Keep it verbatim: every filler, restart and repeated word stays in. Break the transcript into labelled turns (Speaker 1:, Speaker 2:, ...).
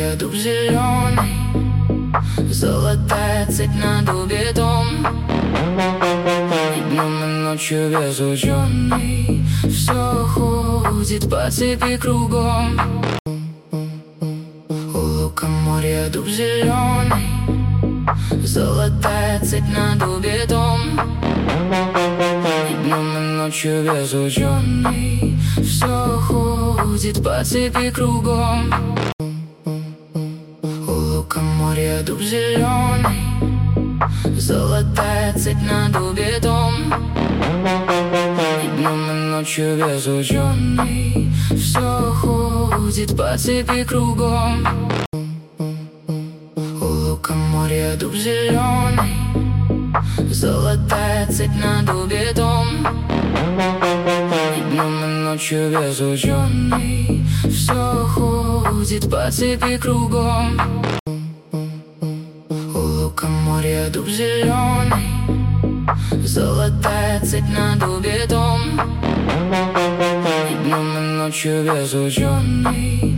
Speaker 1: моря дуб зеленый, золотая цепь на дубе дом. И днем, и ночью безлученный все ходит по цепи кругом. У лука моря дуб зеленый, золотая цепь на дубе дом. И днем, и ночью безлученный все ходит по цепи кругом. У лука моря дуб зеленый, золотая цепь на дубе дом. И днем, и ночью безлученный все ходит по цепи кругом. У лука моря дуб зеленый, золотая цепь на дубе дом. И днем, и ночью безлученный все ходит по цепи кругом. У лука моря дуб зеленый, золотая цепь на дубе дом. И днем, и ночью безлученный